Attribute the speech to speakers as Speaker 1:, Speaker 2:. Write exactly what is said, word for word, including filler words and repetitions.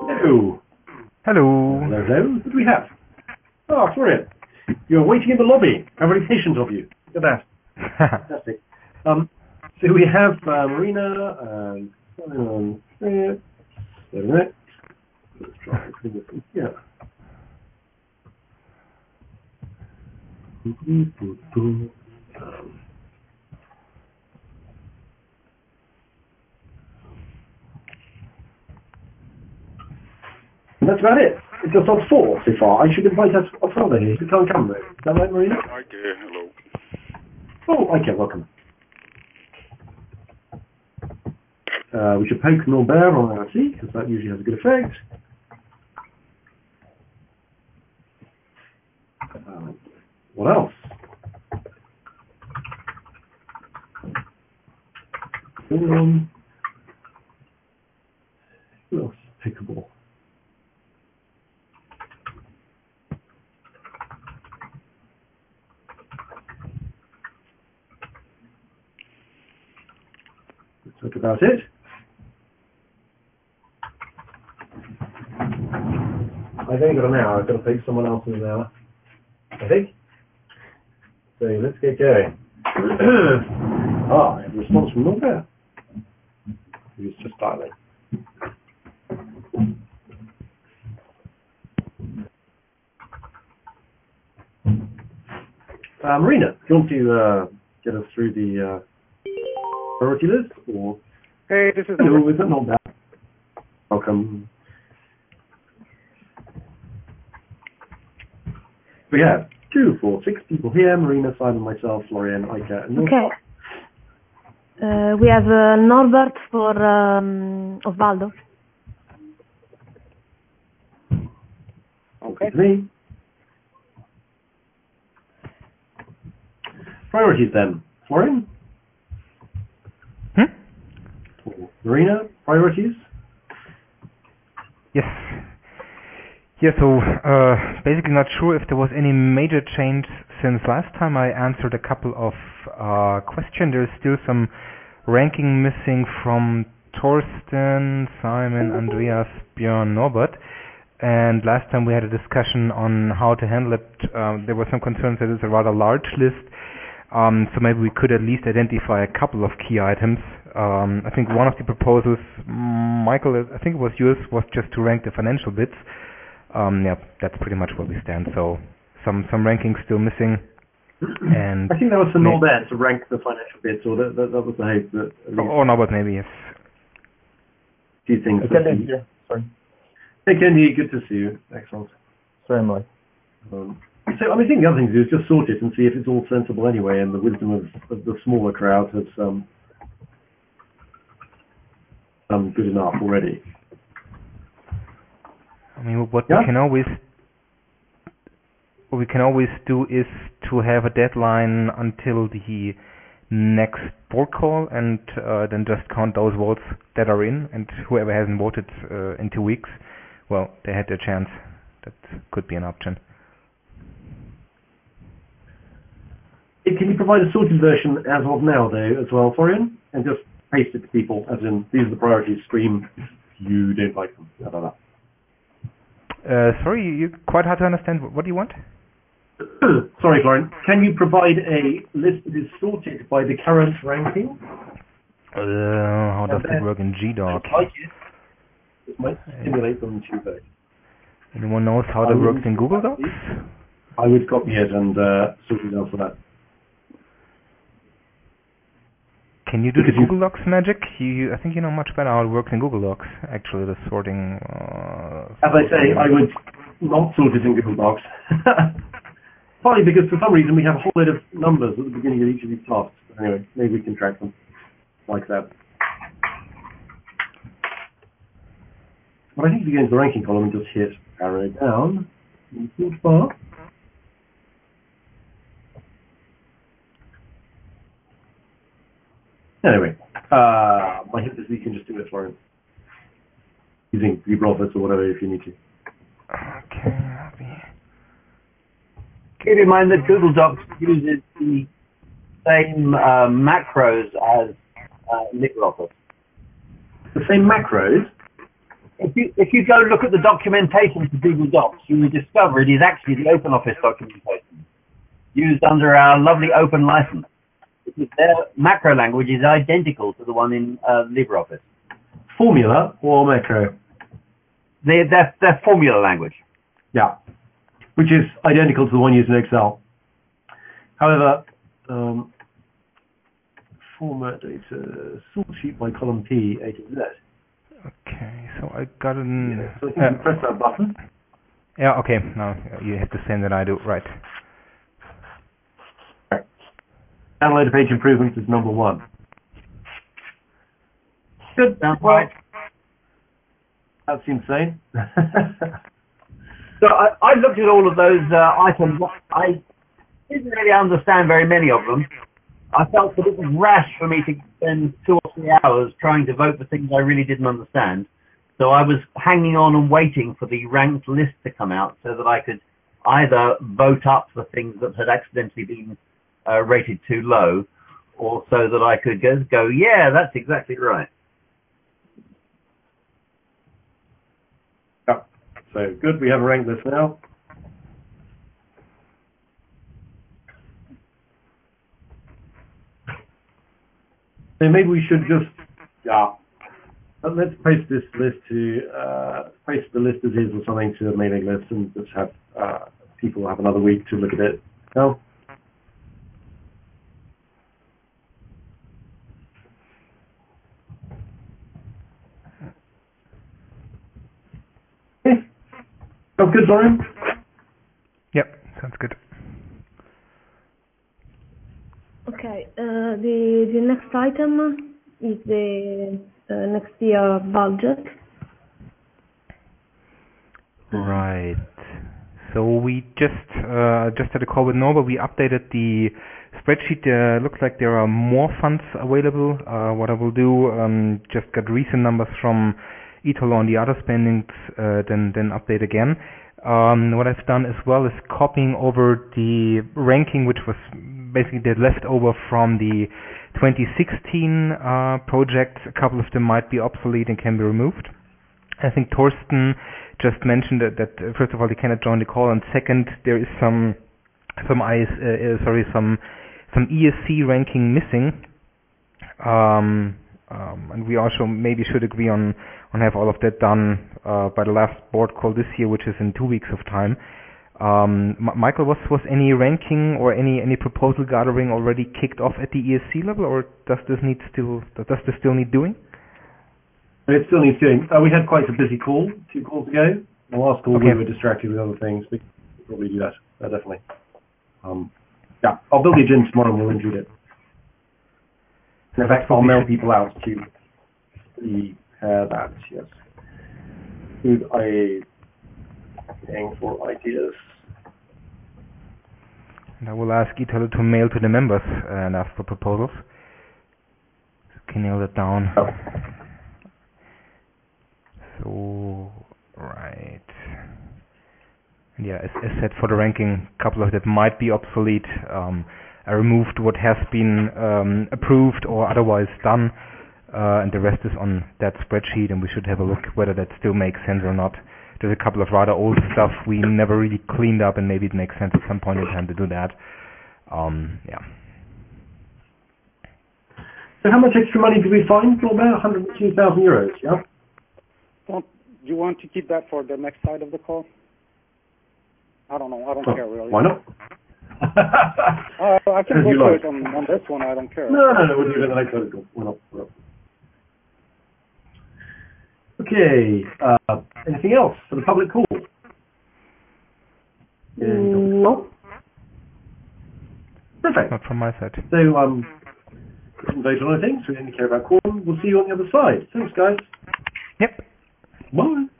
Speaker 1: Hello.
Speaker 2: Hello.
Speaker 1: Hello, hello. What do we have? Oh, Florian. You're waiting in the lobby. How very patient of you. Look at that. Fantastic. Um, so we have uh, Marina and um, wait a minute. Let's try to put this yeah. Um, that's about it. It's just on four so far. I should invite us a father here. You can't come though. Is that right, Marina?
Speaker 3: Hi dear, hello.
Speaker 1: Oh, okay, welcome. Uh, we should poke Norbert on our seat, because that usually has a good effect. Um, what else? Um, who else is pickable? Let's talk about it. I've only got an hour. I've got to take someone else in an hour, I think. So let's get going. ah, I have a response from Norbert. He was just dialing. Uh, Marina, do you want to uh, get us through the uh, priority list? Or
Speaker 3: Hey, this is
Speaker 1: hello, is that Norbert? Welcome. We have two, four, six people here. Marina, Simon, myself, Florian, Aika, and Norbert.
Speaker 4: Okay. Uh, we have uh, Norbert for um, Osvaldo.
Speaker 1: Okay. To me. Priorities then. Florian?
Speaker 2: Hmm?
Speaker 1: Or Marina, priorities?
Speaker 2: Yes. Yeah, so uh, basically not sure if there was any major change since last time I answered a couple of uh, questions. There's still some ranking missing from Torsten, Simon, Andreas, Björn, Norbert. And last time we had a discussion on how to handle it. Um, there were some concerns that it's a rather large list. Um, so maybe we could at least identify a couple of key items. Um, I think one of the proposals, Michael, I think it was yours, was just to rank the financial bits. Um, yeah, that's pretty much where we stand. So some some rankings still missing. And
Speaker 1: I think that was for Norbert to rank the financial bits, or that, that, that was the hope. That
Speaker 2: oh, oh, Norbert, maybe, yes.
Speaker 1: Few things.
Speaker 5: Kendi here. Sorry.
Speaker 1: Hey, Kendi, good to see you. Excellent.
Speaker 5: Sorry, Emily.
Speaker 1: Um, so, I mean, I think the other thing to do is just sort it and see if it's all sensible anyway, and the wisdom of, of the smaller crowd has um, um good enough already.
Speaker 2: I mean, what
Speaker 1: yeah?
Speaker 2: we can always what we can always do is to have a deadline until the next board call, and uh, then just count those votes that are in, and whoever hasn't voted uh, in two weeks, well, they had their chance. That could be an option.
Speaker 1: Can you provide a sorted version as of now, though, as well, Florian? And just paste it to people, as in, these are the priorities, scream, you don't like them, blah, blah, blah.
Speaker 2: Uh, sorry, you quite hard to understand. What do you want?
Speaker 1: Sorry, Florian. Can you provide a list that is sorted by the current ranking?
Speaker 2: Uh, how does that work in G doc?
Speaker 1: Like it. This might stimulate them to vote.
Speaker 2: Anyone knows how that works in Google Docs?
Speaker 1: I would copy it and uh, sort it out for that.
Speaker 2: Can you do because the Google Docs magic? You, you, I think you know much better how it works in Google Docs, actually, the sorting. Uh,
Speaker 1: As I say, I would not sort it in Google Docs. Partly because for some reason we have a whole load of numbers at the beginning of each of these tasks. Anyway, maybe we can track them like that. But I think if you go into the ranking column and just hit arrow down, in the bar. Anyway, uh, my hint is that you can just do it, Florian. Using LibreOffice or whatever if you need to.
Speaker 2: Okay.
Speaker 6: Keep in mind that Google Docs uses the same uh, macros as uh, LibreOffice.
Speaker 1: The same macros?
Speaker 6: if you if you go look at the documentation for Google Docs, you will discover it is actually the OpenOffice documentation used under our lovely open license. Because their macro language is identical to the one in uh, LibreOffice.
Speaker 1: Formula or macro?
Speaker 6: Their, their, their formula language.
Speaker 1: Yeah, which is identical to the one used in Excel. However, um, format data, sort sheet by column P, A to Z.
Speaker 2: Okay, so I got an...
Speaker 1: Yeah, so I think
Speaker 2: uh,
Speaker 1: you press that button.
Speaker 2: Yeah, okay, now you have the same that I do, right.
Speaker 1: Download page improvements is number one. Good.
Speaker 6: Sounds
Speaker 1: Well,
Speaker 6: right.
Speaker 1: that's insane.
Speaker 6: So I, I looked at all of those uh, items. I didn't really understand very many of them. I felt that it was rash for me to spend two or three hours trying to vote for things I really didn't understand. So I was hanging on and waiting for the ranked list to come out so that I could either vote up for things that had accidentally been uh, rated too low, or so that I could go, go, yeah, that's exactly right.
Speaker 1: Yeah. So good, we have a ranked list now. So maybe we should just, yeah, let's post this list to, uh, post the list as is or something to a mailing list and just have uh, people have another week to look at it. No? Okay. Sounds good, Dorian?
Speaker 2: Yep, sounds good.
Speaker 4: Okay, uh, the the next item is the uh, next year budget.
Speaker 2: Right. So we just uh, just had a call with Norbert. We updated the spreadsheet. Uh, looks like there are more funds available. Uh, what I will do, um, just get recent numbers from Italo on the other spendings, uh, then then update again. Um, what I've done as well is copying over the ranking, which was basically the leftover from the twenty sixteen uh, projects. A couple of them might be obsolete and can be removed. I think Torsten just mentioned that, that uh, first of all, he cannot join the call, and second, there is some some I S, uh, uh, sorry some some E S C ranking missing. Um, um, and we also maybe should agree on on have all of that done uh, by the last board call this year, which is in two weeks of time. Um, M- Michael, was was any ranking or any any proposal gathering already kicked off at the E S C level, or does this need still does this still need doing?
Speaker 1: It still needs doing. Uh, we had quite a busy call two calls ago. The last call
Speaker 2: Okay.
Speaker 1: we were distracted with other things. We could probably do that, uh, definitely. Um, yeah, I'll build the agenda tomorrow and we'll include it. In fact, I'll mail people out to the uh, that, yes. Good, I aim for ideas.
Speaker 2: And I will ask Italo to mail to the members and ask for proposals. So can nail that down.
Speaker 1: Oh.
Speaker 2: So, right. Yeah, as, as said, for the ranking, a couple of that might be obsolete. Um, I removed what has been um, approved or otherwise done, uh, and the rest is on that spreadsheet, and we should have a look whether that still makes sense or not. There's a couple of rather old stuff we never really cleaned up, and maybe it makes sense at some point in time to do that. Um, yeah.
Speaker 1: So how much extra money did we find? For about one hundred two thousand euros, yeah?
Speaker 3: Don't you want to keep that for the next side of the call? I don't know. I don't
Speaker 1: Oh,
Speaker 3: care really.
Speaker 1: Why not?
Speaker 3: Uh, I can
Speaker 1: As
Speaker 3: go
Speaker 1: you
Speaker 3: for
Speaker 1: like.
Speaker 3: it on, on this one. I don't care.
Speaker 1: No, no, no, we'll do it in the next article. Why not? Why not? Okay, uh, anything else for the public call?
Speaker 4: Mm, no.
Speaker 1: Perfect.
Speaker 2: Not from my side.
Speaker 1: So, um, we didn't vote on anything, so we didn't care about quorum. We'll see you on the other side. Thanks, guys.
Speaker 2: Yep.
Speaker 1: Bye.